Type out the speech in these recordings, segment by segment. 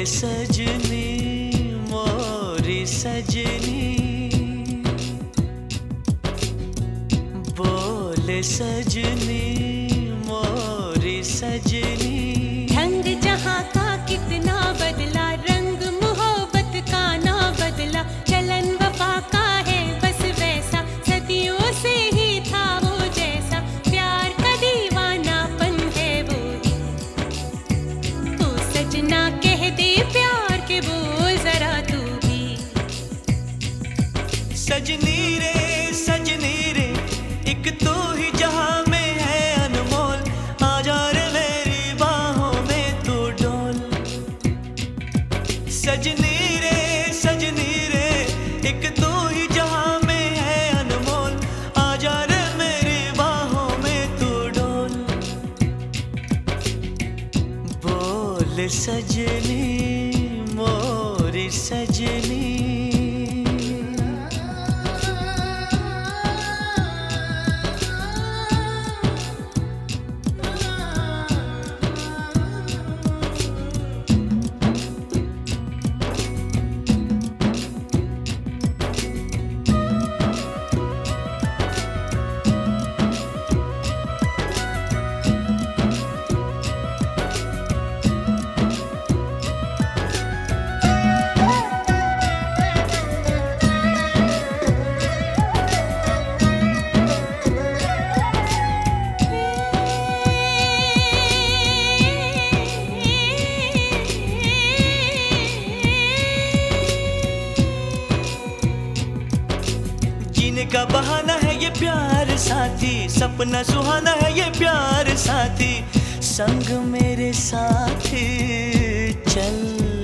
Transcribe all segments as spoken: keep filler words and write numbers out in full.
सजनी मोरी सजनी, बोले सजनी मोरी सजनी। ढंग जहाँ का कितना बदला, रंग मोहब्बत का ना बदला, चलन वफा का है बस वैसा, सदियों से ही था वो जैसा, प्यार का दीवानापन है वो ही। तू सजना कह दे प्यार के बोल जरा तू भी। सजनी रे सजनी रे, एक तो ही जहां में है अनमोल, आजा रे मेरी बाहों में तू डोल। सजनी रे सजनी रे, एक तो ही जहां में है अनमोल, आजा रे मेरी बाहों में तू डोल। बोल सजनी मोरी सजनी। जीने का बहाना है ये प्यार साथी, सपना सुहाना है ये प्यार साथी, संग मेरे साथी चल।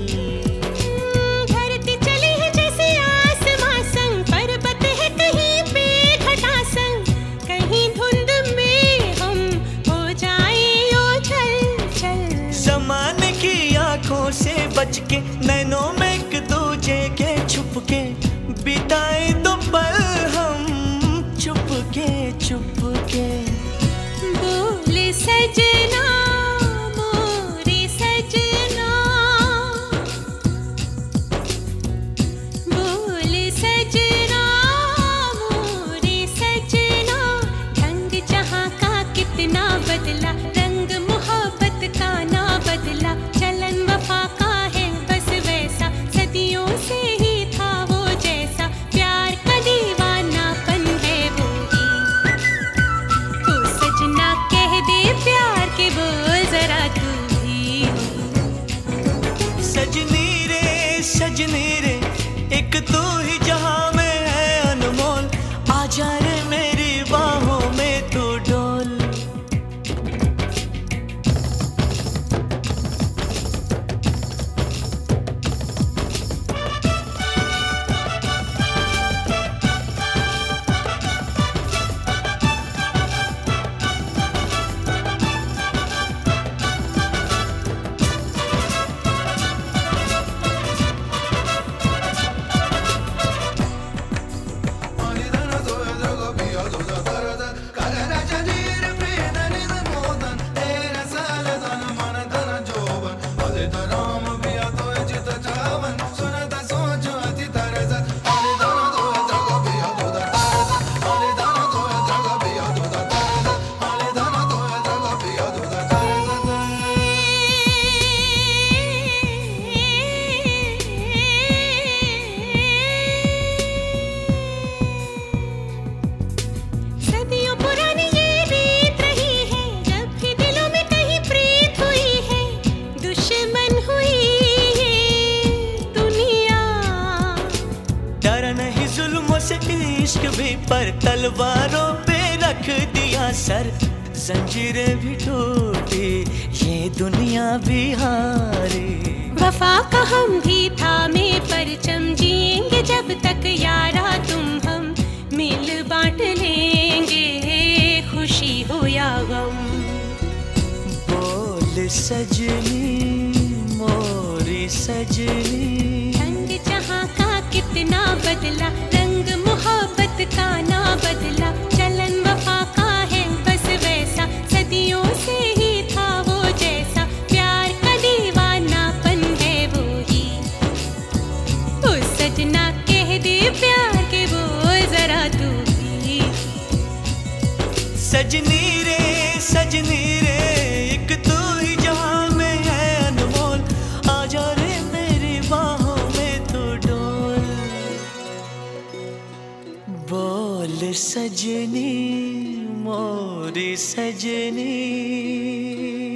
धरती चली है जैसे आसमां संग, पर्वत है कहीं पे घटा संग, कहीं धुंध में हम हो जाए ओझल चल। ज़माने की आंखों से बच के, नैनों में एक दूजे के छुप के, बिताए दो पल हम चुपके चुपके। बोले सजना मोरे सजना, बोले सजना मोरे सजना, ढंग जहाँ का कितना बदला, रंग मोहब्बत का ना बदला, चलन वफा का है बस वैसा, सदियों से ही था वो जैसा, प्यार का दीवानापन है वो ही। तू सजना कह दे प्यार के बोल जरा तू भी। सजनी रे सजनी रे, एक तू ही जहां में है अनमोल, आजा रे मेरी बाहों में तू डोल। सदियों पुरानी ये रीत रही है, जब भी दिलों में कहीं प्रीत हुई है, दुश्मन हुई ये दुनिया। डरा नहीं जुल्मों से इश्क भी, पर तलवारों पे रख दिया सर, जंजीरें भी टूटी ये दुनिया भी हारी। वफा का हम भी थामे परचम, जिएंगे जब तक यारा तुम हम, मिल बांट लेंगे खुशी हो या गम। बोल सजनी मोरी सजनी, ढंग जहाँ का कितना बदला, रंग मोहब्बत का ना बदला, चलन वफा का है बस वैसा, सदियों से ही था वो जैसा, प्यार का दीवानापन है वो सजनी रे सजनी रे एक तू ही जहां में है अनमोल, आजा रे मेरी बाहों में तू डोल। बोल सजनी मोरी सजनी।